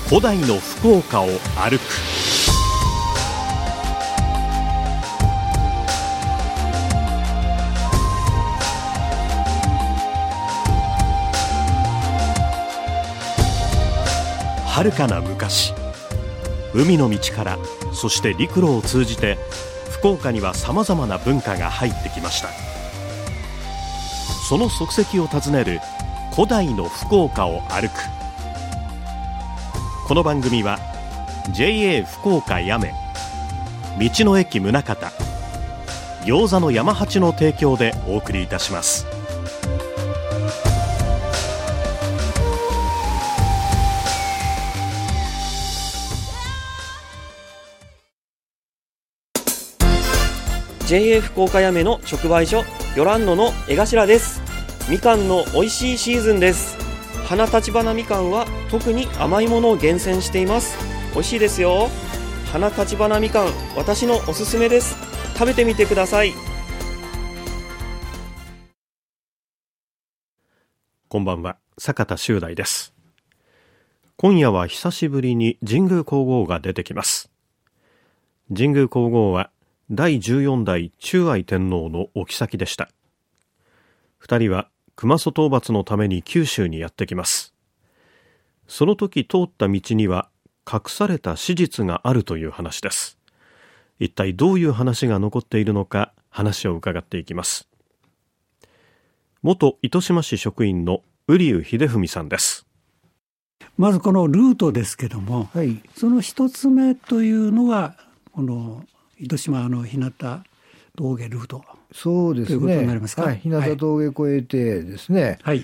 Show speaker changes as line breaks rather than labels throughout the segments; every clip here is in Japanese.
古代の福岡を歩く。遥かな昔、海の道から、そして陸路を通じて福岡にはさまざまな文化が入ってきました。その足跡を訪ねる古代の福岡を歩く。この番組は JA 福岡やめ、道の駅宗像、餃子の山八の提供でお送りいたします。
JA 福岡やめの直売所ヨランノの江頭です。みかんの美味しいシーズンです。花立花みかんは特に甘いものを厳選しています。美味しいですよ。花立花みかん、私のおすすめです。食べてみてください。
こんばんは、坂田修大です。今夜は久しぶりに神宮皇后が出てきます。神宮皇后は第14代忠愛天皇のお妃でした。二人は熊曽討伐のために九州にやってきます。その時通った道には隠された史実があるという話です。一体どういう話が残っているのか、話を伺っていきます。元糸島市職員の瓜生秀文さんです。
まずこのルートですけども、はい、その一つ目というのはこの糸島の日向峠ルート、
そうですね、ということになりますか。はい、日向峠越えてですね、はい、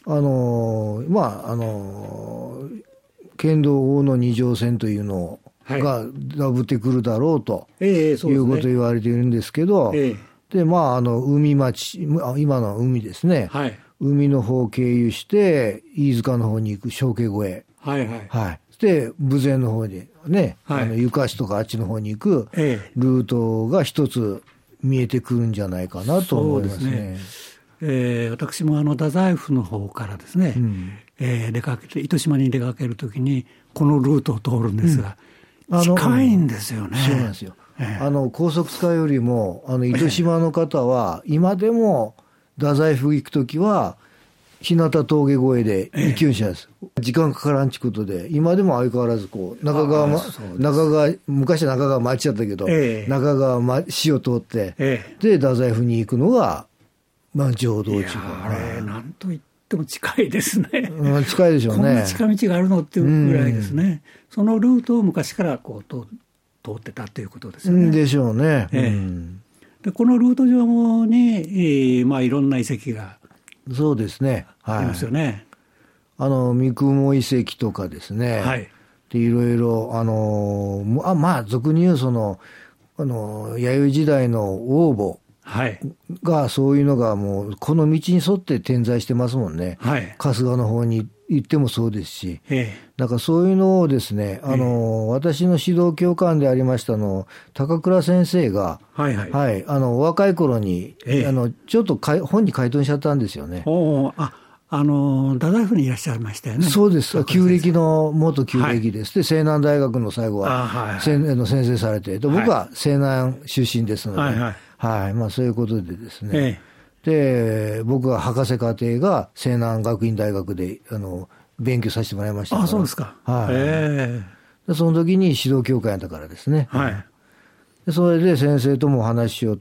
県道大野二条線というのがダブってくるだろうと、いうことを言われているんですけど、で海町、今の海ですね、はい、海の方を経由して飯塚の方に行く小家越え、はいはいはい、で豊前の方にね、はい、湯河岸とかあっちの方に行くルートが一つ見えてくるんじゃないかなと思いますね。
私も太宰府の方からですね、出かけて糸島に出かけるときにこのルートを通るんですが、近いんですよね。
そうなんですよ。高速使うよりも糸島の方は今でも太宰府行くときは日向峠越えで行きゅんしないです。時間かからんちことで、今でも相変わらずこう中川昔は中川町だったけど、中川市を通って、で太宰府に行くのが浄土地が、
あれなんといっても近いですね。
近いでしょうね。
こんな近道があるのっていうぐらいですね。そのルートを昔からこう通ってたということですよね。
でしょうね。
でこのルート上に、いろんな遺跡が
そうですね、はい、
ありますよね。
三雲遺跡とかですね、はい、でいろいろ俗に言う弥生時代の王母が、そういうのがもうこの道に沿って点在してますもんね、はい、春日の方に行ってもそうですし、だからそういうのをですね、私の指導教官でありました高倉先生が、はいはいはい、若い頃に、ちょっと本に書いとんしちゃったんですよね。
太宰府にいらっしゃいましたよね。
そうです。旧暦の元旧暦です。で、西南大学の最後は、先生されて、で僕は西南出身ですので、はい、そういうことでですね。で、僕は博士課程が西南学院大学で勉強させてもらいましたから。
そうですか。
はい。でその時に指導教官やったからですね。はい。でそれで先生ともお話ししよって、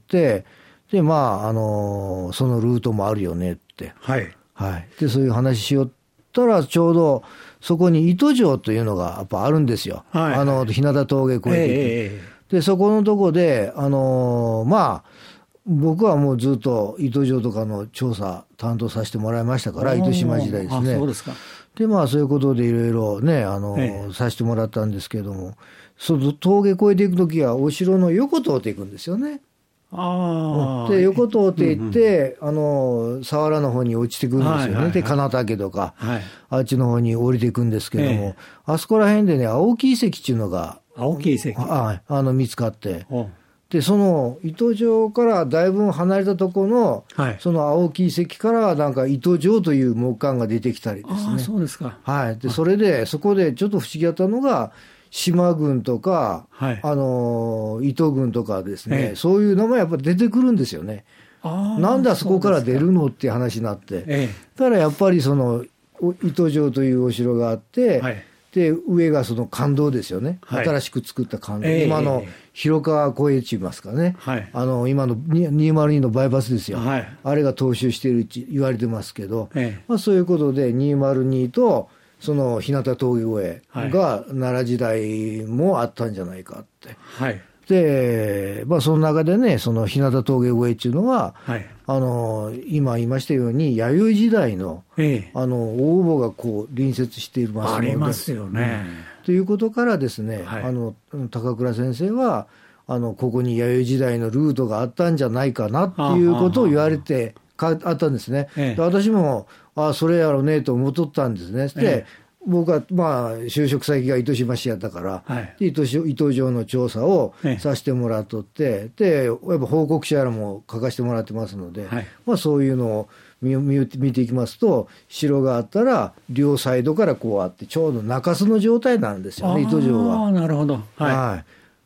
で、そのルートもあるよねって。はい。はい。で、そういう話しよったら、ちょうどそこに糸城というのがやっぱあるんですよ。はい。日向峠越えて、で、そこのとこで、僕はもうずっと糸城とかの調査担当させてもらいましたから、糸島時代ですね。
そうですか。
で、そういうことでいろいろね、させてもらったんですけども、その峠越えていくときは、お城の横通っていくんですよね。で、横通っていって、佐原の方に落ちていくんですよね。で、金岳とか、あっちの方に降りていくんですけども、あそこら辺でね、青木遺跡っていうのが、
青木遺跡
見つかって、 でその糸状からだいぶ離れたところの、はい、その青木遺跡からなんか糸状という木簡が出てきたりですね。
そうですか。
はい。でそれでそこでちょっと不思議だったのが島群とか、はい、糸群とかですね、そういう名前やっぱり出てくるんですよね。なんであそこから出るのっていう話になって、だからやっぱりその糸状というお城があって、はい、で上がその観堂ですよね、はい、新しく作った観堂、今の広川公園地言いますかね、はい、今の202のバイパスですよ、はい、あれが踏襲しているって言われてますけど、まあ、そういうことで202とその日向峠越えが奈良時代もあったんじゃないかって。はい、で、まあ、その中でね、その日向峠越えっていうのは、はい、今言いましたように、弥生時代の、応募がこう隣接していますので。
ありますよね。
ということからですね、はい、高倉先生は、ここに弥生時代のルートがあったんじゃないかなっていうことを言われてあったんですね。で私も、それやろうねと思っとったんですね。で僕はまあ就職先が糸島市やったから、はい、糸状の調査をさせてもらっとって、でやっぱ報告書やらも書かせてもらってますので、はい、まあ、そういうのを見ていきますと、城があったら両サイドからこうあってちょうど中州の状態なんですよね、糸状が。
なるほど、はい
はい、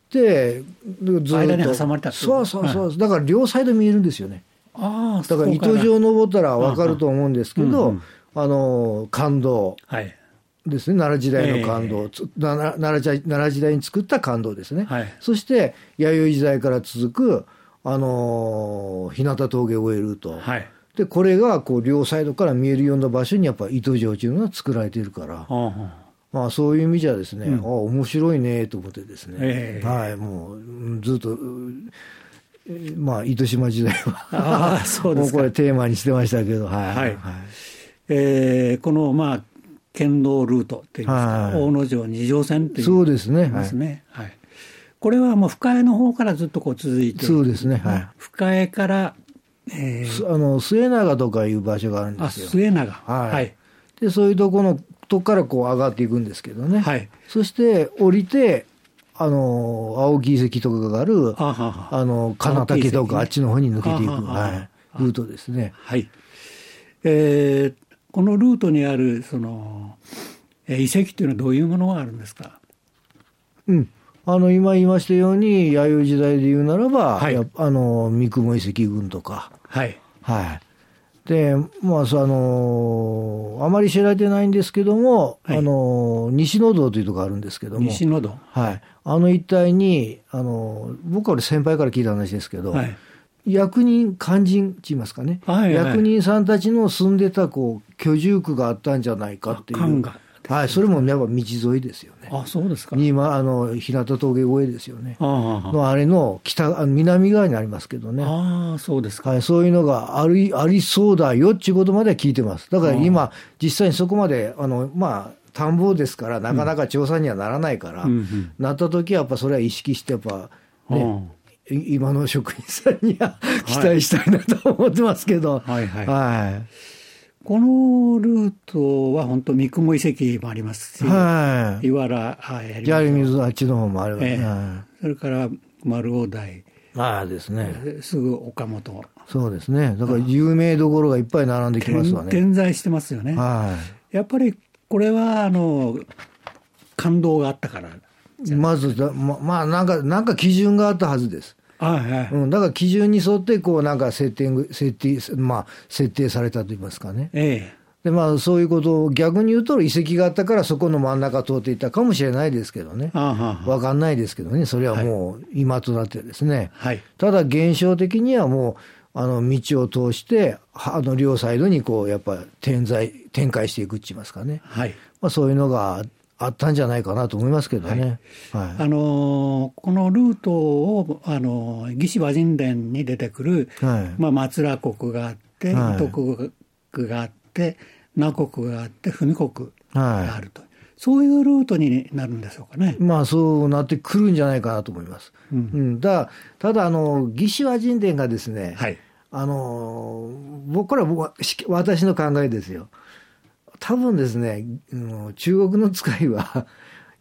でずっと
間に挟まれた。
そうそうそう、はい、だから両サイド見えるんですよね。だから糸状登ったら分かると思うんですけど、観堂、はいですね、奈良時代の観堂、奈良時代に作った観堂ですね、はい、そして弥生時代から続く、日向峠を終えると、はい、でこれがこう両サイドから見えるような場所にやっぱ糸状というのが作られているから、まあ、そういう意味じゃですね、面白いねと思ってですね、はい、もうずっと、まあ、糸島時代はそうですか、もうこれテーマにしてましたけど、はいはい
はい、このまあ県道ルートといいますか、大野城二条線という
そうですね、
はい、これはもう深江の方からずっとこう続いて、
そうですね、はい、
深江から、
末長とかいう場所があるんですよ。
末長、
はい、はい、でそういうとこからこう上がっていくんですけどね、はい、そして降りて青木遺跡とかがある金竹とかあっちの方に抜けていく、はい、ルートですね。
はい、このルートにあるその遺跡というのはどういうものがあるんですか。
今言いましたように弥生時代で言うならば、はい、三雲遺跡群とか、はいはい、でまああまり知られてないんですけども、はい、西野道というところがあるんですけども、
西野道、
はい、一帯に僕は先輩から聞いた話ですけど、はい、役人官人って言いますかね、はいはい、役人さんたちの住んでたこう居住区があったんじゃないかっていう、はい、それもやっぱ道沿いですよね。
そうですか。
日向峠越えですよね。あれの南側にありますけどね。
そうですか。
はい、そういうのがありそうだよっていうことまでは聞いてます。だから今実際にそこまでまあ田んぼですからなかなか調査にはならないから、なった時はやっぱそれは意識してやっぱね。今の職員さんには期待したいなと思ってますけど、はいはいはいはい、
このルートは本当三雲遺跡もありますし、はい、岩原
槍水あっちの方もあります、
それから丸尾台
ですね、
すぐ岡本、
そうですね、だから有名どころがいっぱい並んできますわね。
点在してますよね、はい、やっぱりこれは感動があったから
まずまあなんか基準があったはずです。はいはい、だから基準に沿ってこうなんか設定されたと言いますかね。でまあそういうことを逆に言うと遺跡があったからそこの真ん中通っていったかもしれないですけどね。わかんないですけどね。それはもう今となってですね。はい、ただ現象的にはもう道を通して両サイドにこうやっぱ展開していくって言いますかね。はい、まあそういうのがあったんじゃないかなと思いますけどね。はいはい、こ
のルートを魏志倭人伝に出てくる、はいまあ、松良国があって、伊都国があって南国があって文国があると、そういうルートになるんでしょうかね。
まあそうなってくるんじゃないかなと思います。ただ魏志倭人伝がですね、はい、これは私の考えですよ。多分ですね、中国の使いは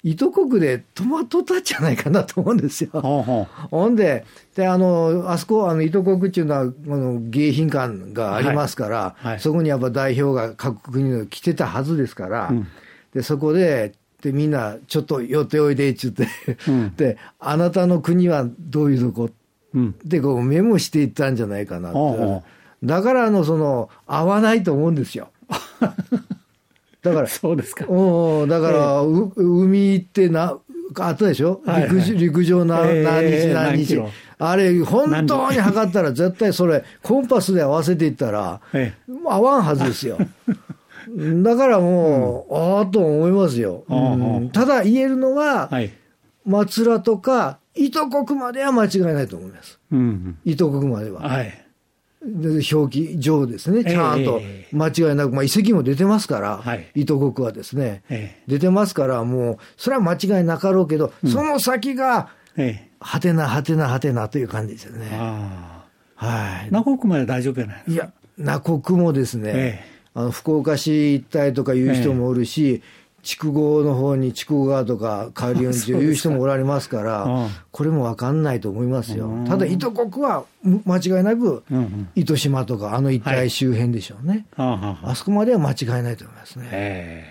糸国で止まっとったんじゃないかなと思うんですよ。ほんで、あそこ、糸国っていうのは、迎賓館がありますから、はいはい、そこにやっぱ代表が各国の来てたはずですから、で、そこでみんな、ちょっと寄っておいで、って言って、で、あなたの国はどういうとこで、こうメモしていったんじゃないかなって。だから、合わないと思うんですよ。だから、
そうですか。
だから、海行ってあったでしょ、陸上何日。あれ、本当に測ったら、絶対それ、コンパスで合わせていったら、合わんはずですよ。だからもう、ああと思いますよ。ただ言えるのは、松浦とか、糸国までは間違いないと思います。糸国までは。表記上ですね、ちゃんと間違いなく、遺跡も出てますから、糸国はですね、出てますから、もう、それは間違いなかろうけど、その先が、はてなはてなはてなという感じですよね。
南国まで大丈夫じゃないですか。
いや、南国もですね、福岡市一帯とかいう人もおるし、筑後の方に筑後川とか海流という人もおられますから、これも分かんないと思いますよ。ただ、糸国は間違いなく、糸島とか一帯周辺でしょうね。あそこまでは間違いないと思いますね。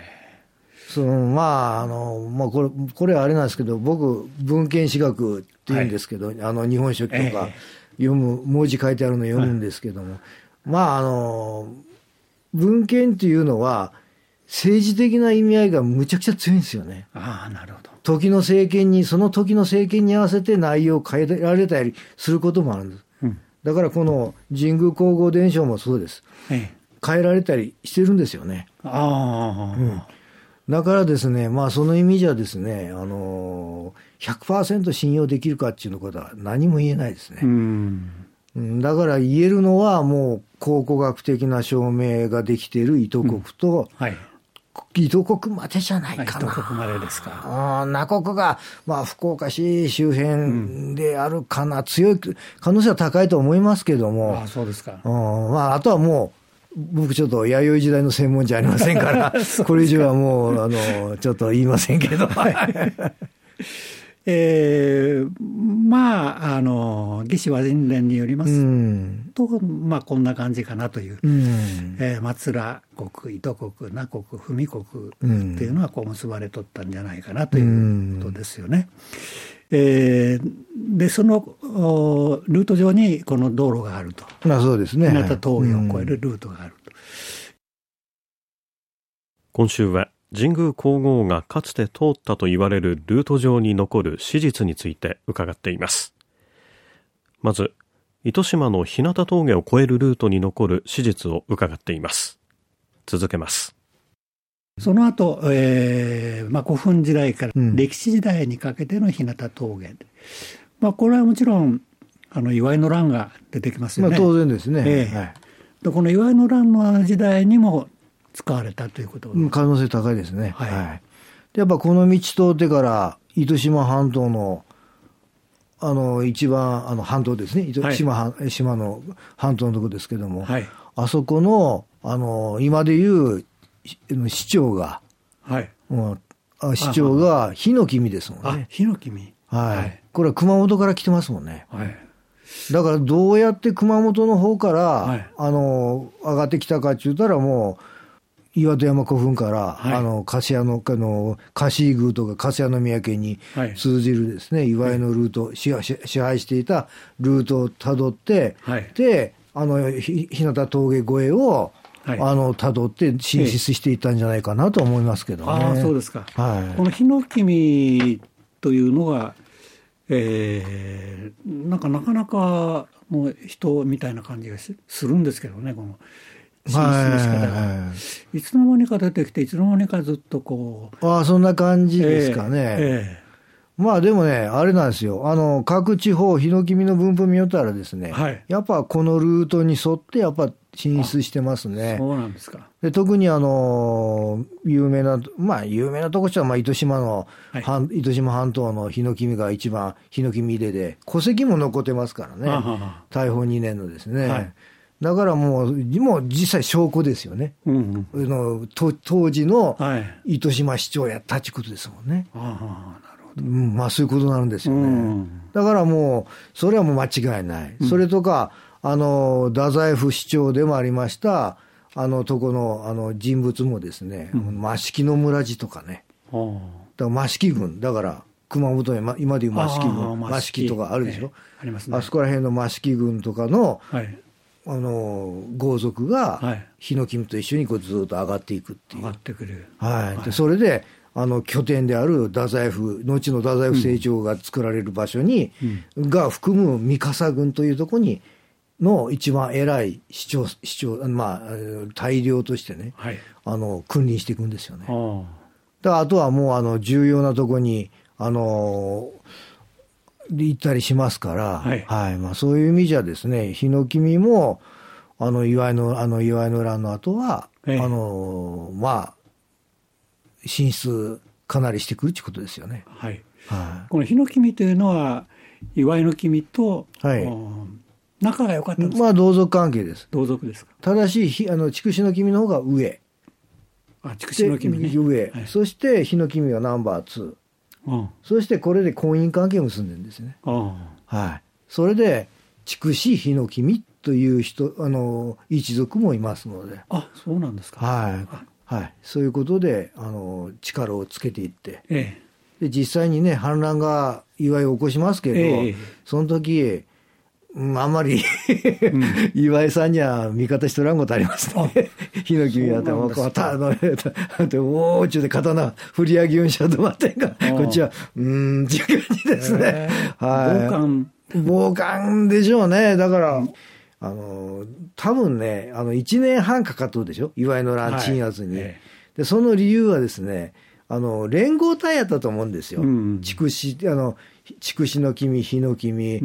これはあれなんですけど、僕、文献史学っていうんですけど、日本書紀とか文字書いてあるの読むんですけども、文献っていうのは、政治的な意味合いがむちゃくちゃ強いんですよね。
なるほど。
その時の政権に合わせて内容を変えられたりすることもあるんです。だからこの神宮皇后伝承もそうです。変えられたりしてるんですよね。だからですね、その意味じゃですね、100% 信用できるかっていうことは何も言えないですね。だから言えるのはもう考古学的な証明ができている糸国と、糸国までじゃないかな。
糸国までですか。
南国が、福岡市周辺であるかな、強い可能性は高いと思いますけども。
そうですか。
あとはもう、僕ちょっと弥生時代の専門じゃありませんから、これ以上はもう、ちょっと言いませんけど。
魏志倭人伝によりますと、こんな感じかなという、松浦国、糸国、南国、文国っていうのはこう結ばれとったんじゃないかなということですよね。で、そのルート上にこの道路があると。
そうですね。
日向峠を越えるルートがあると。
今週は、神宮皇后がかつて通ったと言われるルート上に残る史実について伺っています。まず、糸島の日向峠を越えるルートに残る史実を伺っています。続けます。
その後、古墳時代から歴史時代にかけての日向峠。これはもちろん、祝いの乱が出てきますよね。
当然ですね。
でこの祝いの乱の時代にも使われたということ、
可能性高いですね。でやっぱこの道通ってから糸島半島の一番半島ですね、島の半島のところですけども、あそこの今でいう市長が、市長が日野君ですもんね。
日野君。
これは熊本から来てますもんね。だからどうやって熊本の方から、上がってきたかって言ったらもう岩戸山古墳から、貸宮とか粕屋宮家に通じるですね、祝いのルート、支配していたルートをたどって、で、日向峠越えを、たどって進出していったんじゃないかなと思いますけどね。
そうですか。この日野君というのが、なかなかの人みたいな感じがするんですけどね、この進出の仕方が。いつの間にか出てきて、いつの間にかずっとこう。
そんな感じですかね。でもね、あれなんですよ。各地方、日野君の分布見よったらですね、やっぱこのルートに沿って、やっぱ進出してますね。
そうなんですか。
で特に有名なところは糸島半島の日野君が一番日野君入れで、戸籍も残ってますからね。大宝2年のですね。 だからもう実際証拠ですよね。当時の糸島市長やったってことですもんね。なるほど。まあそういうことになるんですよね。だからもう、それはもう間違いない。それとか、太宰府市長でもありました、とこの、人物もですね、益城の村地とかね。だから益城郡、だから、熊本に今でいう益城郡、益城とかあるでしょ。ありますね。あそこら辺の益城郡とかの、豪族が、ヒノキ目と一緒にこうずっと上がっていくっていう。
上がってくる。
で、それで、拠点である太宰府、後の太宰府成長が作られる場所に、が含む三笠郡というところに、の一番偉い市長、まあ、大領としてね、君臨していくんですよね。だからあとはもう重要なところに、行ったりしますから、まあ、そういう意味じゃですね、ヒノキ目も、岩井の乱の後は、まあ、進出かなりしてくるということですよね。
このヒノキ目というのは、岩井の君と、仲が良かったんですか？
まあ、同族関係です。
同族ですか。
ただし、筑紫の君の方が上。
筑紫の君ね。
上。そして、ヒノキ目はナンバー2。そして、これで婚姻関係を結んでるんですね。それで、筑紫ヒノキ目という一族もいますので。
そうなんですか。
そういうことで、力をつけていって。で、実際にね、反乱が岩井を起こしますけど、その時、あんまり岩井さんには味方しとらんことありますね。ヒノキ目やったら、おーちゅうで刀振り上げうんしゃとまってんが、こっちは、っていう感じですね。傍観でしょうね。だから、多分ね、1年半かかっとるでしょ、岩井の乱鎮圧に。で、その理由はですね、連合体やったと思うんですよ。筑紫の君、ヒノキ目、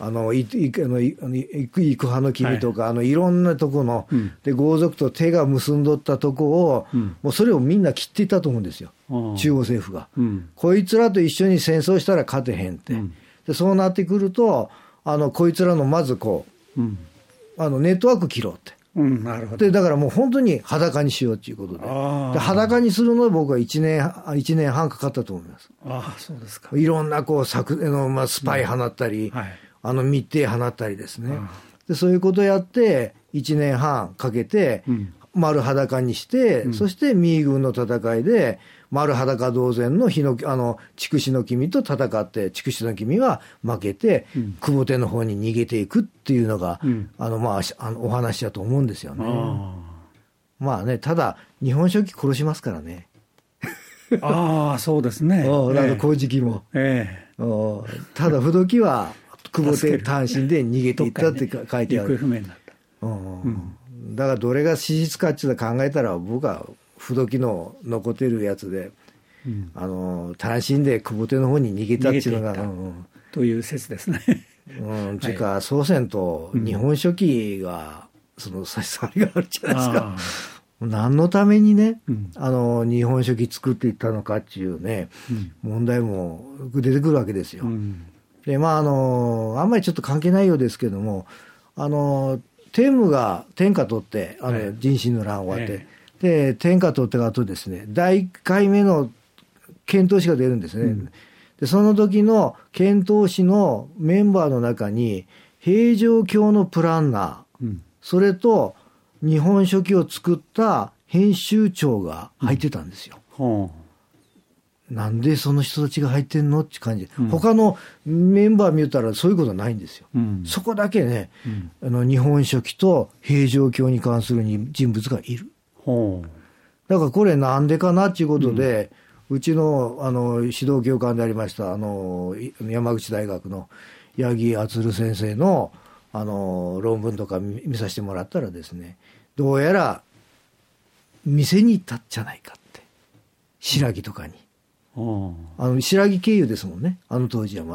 幾派の君とか、いろんなとこの、で、豪族と手が結んどったとこを、もうそれをみんな切っていったと思うんですよ。中央政府が。こいつらと一緒に戦争したら勝てへんって。で、そうなってくると、こいつらのまずこう、ネットワーク切ろうって。
なるほど。
で、だからもう本当に裸にしようということで。で、裸にするのは僕は1年半かかったと思います。
そうですか。
いろんなこうスパイ放ったり、密偵放ったりですね。で、そういうことをやって、1年半かけて、丸裸にして、そしてミー軍の戦いで、丸裸同然の筑紫の君と戦って、筑紫の君は負けて、久保手の方に逃げていくっていうのが、お話だと思うんですよね。まあね、ただ、日本書紀殺しますからね。
そうですね。
古事記も。ただ、不動記は、久保手単身で逃げていったって書いてある。
行方不明になった。
だから、どれが史実かっていうのを考えたら、僕は、不動記の残ってるやつで、単身で久保手の方に逃げたっていうのが、
という説ですね。
っていうか、祖先と日本書紀が、差し障りがあるじゃないですか。何のためにね、日本書紀作っていったのかっていうね、問題も出てくるわけですよ。で、まあ、あんまりちょっと関係ないようですけども、天武が天下取って、人心の乱終わって、で、天下取ってからとですね、第1回目の遣唐使が出るんですね。で、その時の遣唐使のメンバーの中に、平城京のプランナー、それと日本書紀を作った編集長が入ってたんですよ。なんでその人たちが入ってんのって感じで、他のメンバー見たらそういうことはないんですよ。そこだけね、日本書紀と平城京に関する人物がいる。だからこれなんでかなっていうことで、うちの指導教官でありました山口大学の八木敦先生の論文とか見させてもらったらですね、どうやら店に行ったんじゃないかって、白木とかに。白木経由ですもんね、当時はまだ。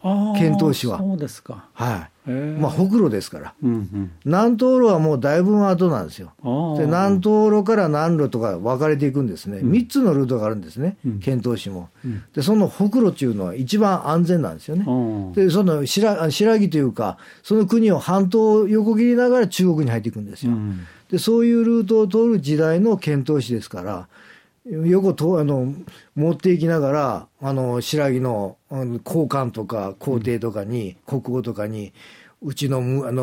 遣唐使は。
そうですか。
はい。まあ、ほくろですから。南東路はもうだいぶ後なんですよ。で、南東路から南路とか分かれていくんですね。3つのルートがあるんですね。遣唐使も。で、そのほくろっていうのは一番安全なんですよね。で、その白木というか、その国を半島を横切りながら中国に入っていくんですよ。で、そういうルートを通る時代の遣唐使ですから、横と持っていきながら白木の高官とか皇帝とかに、国王とかにうちの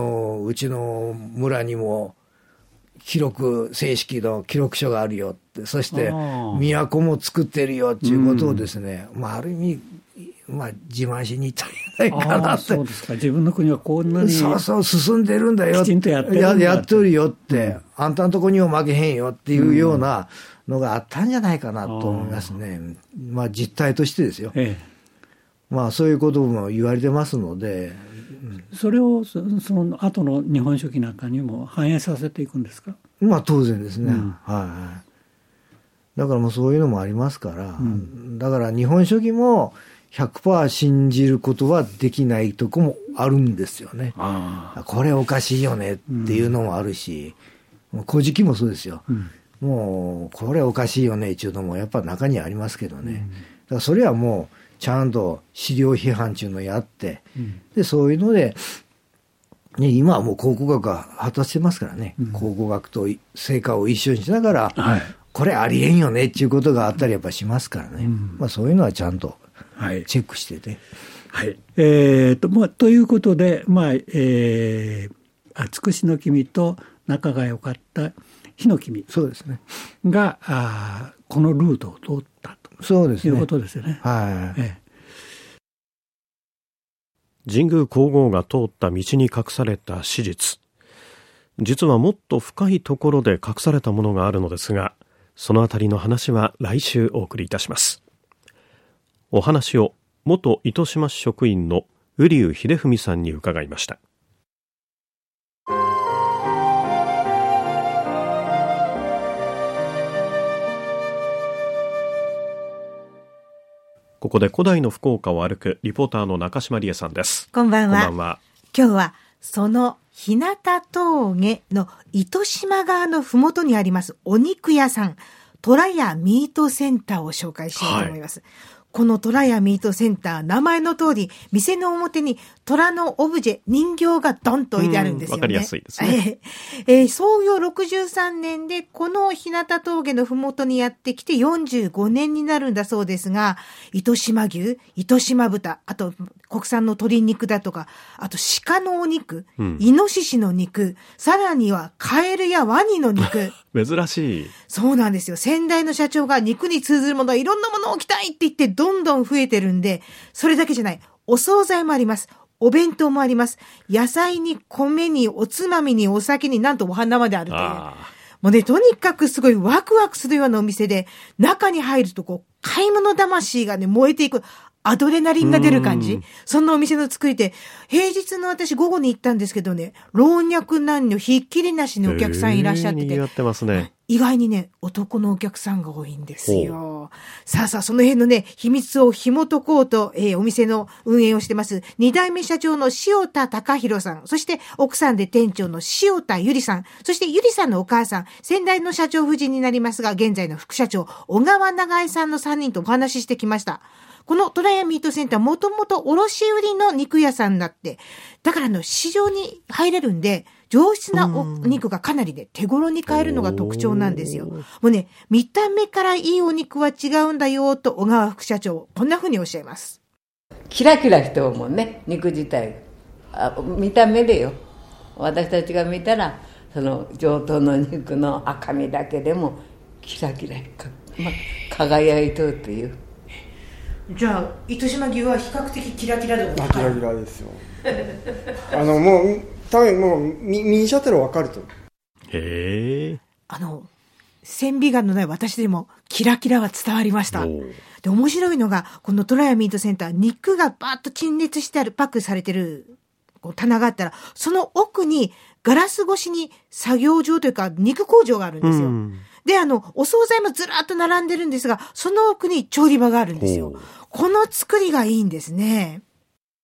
村にも正式の記録書があるよって、そして都も作ってるよっていうことをですね、ある意味自慢しに行ったんじゃないかなって。
そうですか。自分の国はこんなに
そう進んでるんだよ、
きちんとやって
るよって、あんたのとこにも負けへんよっていうようなのがあったんじゃないかなと思いますね。実態としてですよ。そういうことも言われてますので、
それをその後の日本書紀なんかにも反映させていくんですか？
当然ですね。だからそういうのもありますから、だから日本書紀も100% 信じることはできないとこもあるんですよね。これおかしいよねっていうのもあるし、古事記もそうですよ。もうこれおかしいよねっていうのもやっぱ中にありますけどね。だからそれはもうちゃんと資料批判っていうのをやって、でそういうので、今はもう考古学が果たしてますからね、考古学と成果を一緒にしながら、これありえんよねっていうことがあったりやっぱしますからね。そういうのはちゃんとチェックしてて。
ということで、つくしの君と仲が良かった火の君がこのルートを通ったということですよね。
神宮皇后が通った道に隠された史実、実はもっと深いところで隠されたものがあるのですが、そのあたりの話は来週お送りいたします。お話を元糸島市職員の瓜生秀文さんに伺いました。ここで古代の福岡を歩くリポーターの中島理恵さんです。
こんばんは。今日はその日向峠の糸島側のふもとにありますお肉屋さん、虎屋ミートセンターを紹介しようと思います。この虎屋ミートセンター、名前の通り店の表に虎のオブジェ、人形がドンと置いてあるんですよね。
わかりやすいですね。
創業63年でこの日向峠のふもとにやってきて45年になるんだそうですが、糸島牛、糸島豚、あと国産の鶏肉だとか、あと鹿のお肉、イノシシの肉、さらにはカエルやワニの肉
珍しい。
そうなんですよ。先代の社長が肉に通ずるもの、いろんなものを置きたいって言ってどんどん増えてるんで、それだけじゃない。お惣菜もあります。お弁当もあります。野菜に米におつまみにお酒になんとお花まであるという。もうね、とにかくすごいワクワクするようなお店で、中に入ると買い物魂がね、燃えていく。アドレナリンが出る感じ。そんなお店の作りで、平日の私午後に行ったんですけどね、老若男女ひっきりなしにお客さんいらっしゃってて。
賑わってますね。
意外にね、男のお客さんが多いんですよ。さあ、その辺のね、秘密を紐解こうと、お店の運営をしてます、2代目社長の塩田隆弘さん、そして奥さんで店長の塩田ゆりさん、そしてゆりさんのお母さん、先代の社長夫人になりますが、現在の副社長、小川長江さんの3人とお話ししてきました。この虎屋ミートセンター、もともと卸売りの肉屋さんだって、だから市場に入れるんで、上質なお肉がかなりね、手頃に買えるのが特徴なんですよ。もうね、見た目からいいお肉は違うんだよと小川副社長、こんな風におっしゃいます。
キラキラしてるもんね、肉自体。見た目でよ。私たちが見たら、その上等の肉の赤身だけでもキラキラ輝いとるという。
じゃあ糸島牛は比較的キラキラ度が高い。
キラキラですよ。もう多分もう見しゃったら分かると。
へえ。
線美眼のない私でもキラキラは伝わりました。で、面白いのがこの虎屋ミートセンター、肉がバーッと陳列してある、パックされてる棚があったら、その奥にガラス越しに作業場というか肉工場があるんですよ。で、お惣菜もずらっと並んでるんですが、その奥に調理場があるんですよ。この作りがいいんですね。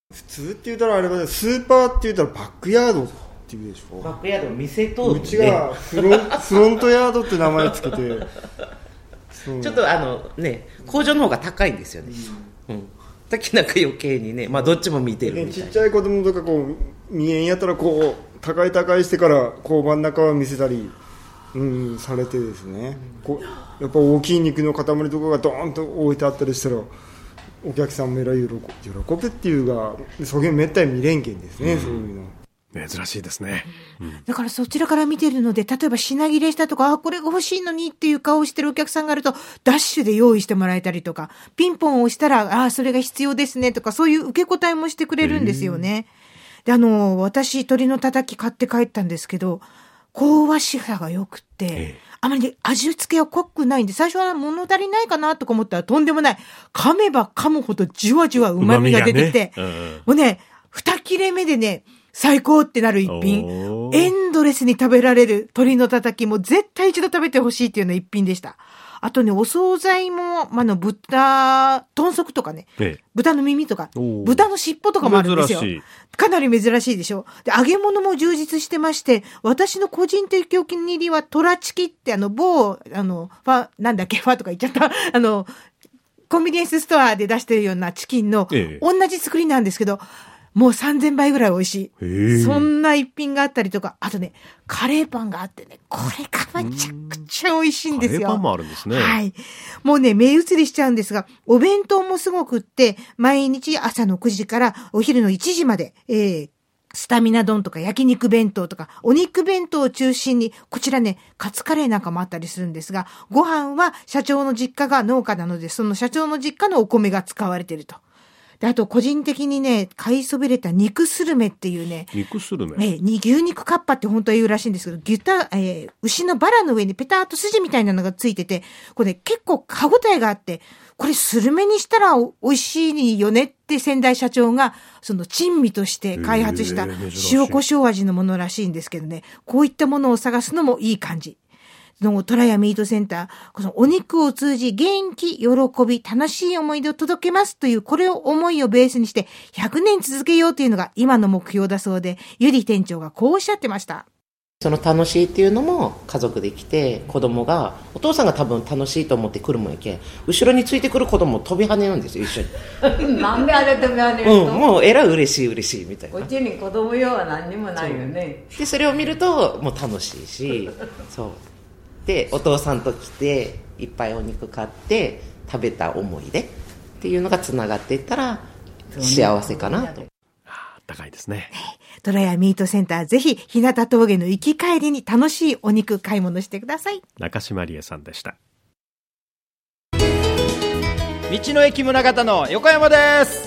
普通って言ったらあれば、スーパーって言ったらバックヤードっていうでしょ。
バックヤード店と、
うちがフロントヤードって名前つけて
ちょっと工場の方が高いんですよね、だけなんか余計にね、どっちも見てるみたいな。
ちっちゃい子供とか見えんやったら高いしてから真ん中は見せたり、されてですね、やっぱ大きい肉の塊とかがドーンと置いてあったりしたらお客さんも喜ぶっていうか、そげんめったに見れんけんですね、そういうの
珍しいですね、
だからそちらから見てるので、例えば品切れしたとか、これが欲しいのにっていう顔をしてるお客さんがあるとダッシュで用意してもらえたりとか、ピンポンを押したらそれが必要ですねとか、そういう受け答えもしてくれるんですよね。で私鶏のたたき買って帰ったんですけど、香ばしさが良くて、あまり味付けは濃くないんで、最初は物足りないかなとか思ったらとんでもない。噛めば噛むほどじわじわ旨味が出てきて、もうね、2切れ目でね、最高ってなる一品。エンドレスに食べられる鶏のたたきも絶対一度食べてほしいっていうような一品でした。あとね、お惣菜も、豚足とかね、豚の耳とか、豚の尻尾とかもあるんですよ。かなり珍しいでしょ。で、揚げ物も充実してまして、私の個人的お気に入りは、トラチキって、ファとか言っちゃった、コンビニエンスストアで出してるようなチキンの、同じ作りなんですけど、もう3000倍ぐらい美味しい。そんな一品があったりとか、あとね、カレーパンがあってね、これがめちゃくちゃ美味しいんですよ。
カレーパンもあるんですね。
はい。もうね、目移りしちゃうんですが、お弁当もすごくって、毎日朝の9時からお昼の1時まで、スタミナ丼とか焼肉弁当とか、お肉弁当を中心に、こちらね、カツカレーなんかもあったりするんですが、ご飯は社長の実家が農家なので、その社長の実家のお米が使われていると。で、あと個人的にね、買いそびれた肉スルメっていうね。
肉スルメ？
牛肉カッパって本当は言うらしいんですけど、牛のバラの上にペターっと筋みたいなのがついてて、これね、結構歯応えがあって、これスルメにしたら美味しいよねって先代社長が、その珍味として開発した塩コショウ味のものらしいんですけどね、こういったものを探すのもいい感じ。トラヤミートセンター、このお肉を通じ元気、喜び、楽しい思い出を届けますという、これを思いをベースにして100年続けようというのが今の目標だそうで、ゆり店長がこうおっしゃってました。
その楽しいっていうのも家族で来て、子供が、お父さんが多分楽しいと思って来るもんやけん、後ろについてくる子供飛び跳ねるんですよ、一緒に。
なんであれ飛び跳ねるの？
もうえらい嬉しいみたいな。
こっちに子供用は何にもないよね。
で、それを見るともう楽しいし、そう。で、お父さんと来ていっぱいお肉買って食べた思い出っていうのがつながっていったら幸せかなと。
高いですね。
トラヤミートセンター、ぜひ日向峠の行き帰りに楽しいお肉買い物してください。
中島理恵さんでした。
道の駅宗像の横山です。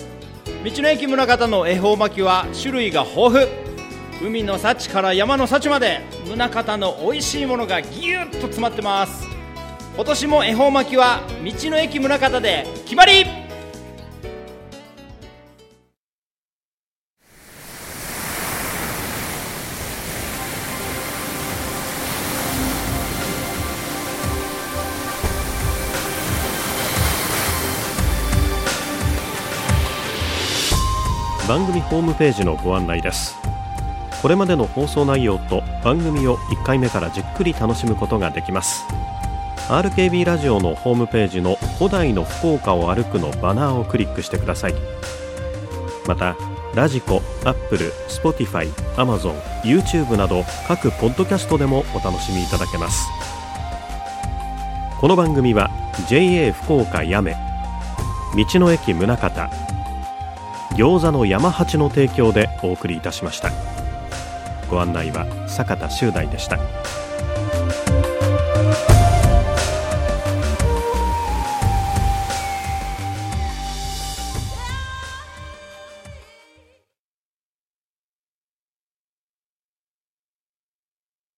道の駅宗像の恵方巻きは種類が豊富。海の幸から山の幸まで宗像の美味しいものがぎゅっと詰まってます。今年も恵方巻きは道の駅宗像で決まり。
番組ホームページのご案内です。これまでの放送内容と番組を1回目からじっくり楽しむことができます。 RKB ラジオのホームページの古代の福岡を歩くのバナーをクリックしてください。またラジコ、アップル、スポティファイ、アマゾン、YouTube など各ポッドキャストでもお楽しみいただけます。この番組は JA 福岡やめ、道の駅宗像、餃子の山八の提供でお送りいたしました。ご案内は坂田修大でした。